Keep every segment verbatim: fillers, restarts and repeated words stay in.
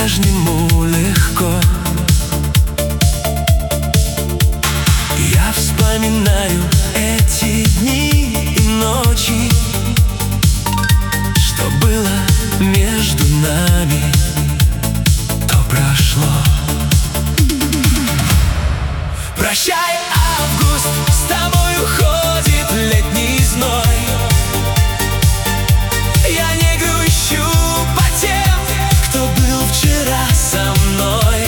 по-прежнему легко. Я вспоминаю эти дни и ночи, что было между нами, то прошло. Прощай, август, с тобой уходит летний зной. Я не грущу по тем, кто был вчера со мной.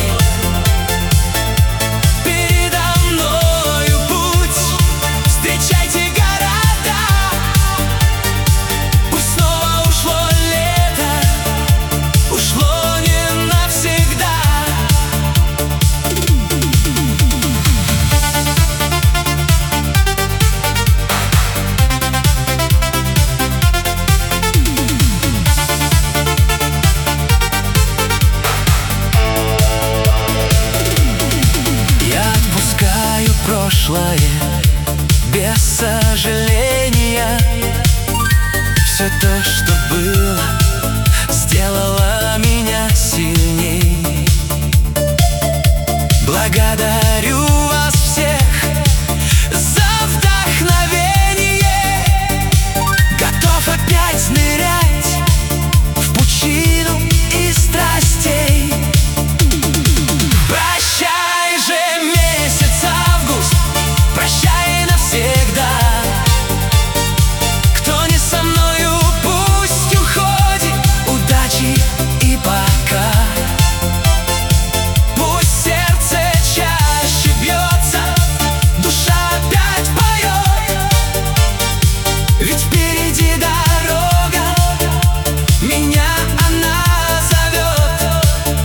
Передо мною путь, встречайте города. Пусть снова ушло лето, ушло не навсегда. Прошлое без сожаления. Все то, что было, сделало меня сильней. Благодарю вас всех за вдохновение. Готов опять нырять в пучину из страстей. Прощай же, месяц август, прощай навсегда. Кто не со мною, пусть уходит. Удачи и пока. Пусть сердце чаще бьется, душа опять поет. Ведь впереди дорога, меня она зовет.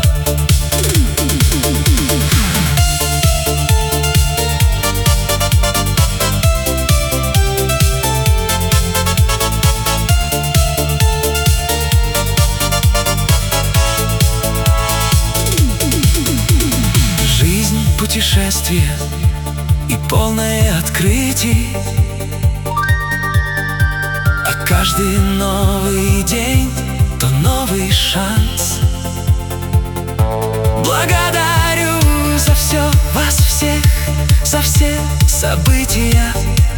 Путешествие и полное открытий, а каждый новый день — то новый шанс. Благодарю за все вас всех, за все события.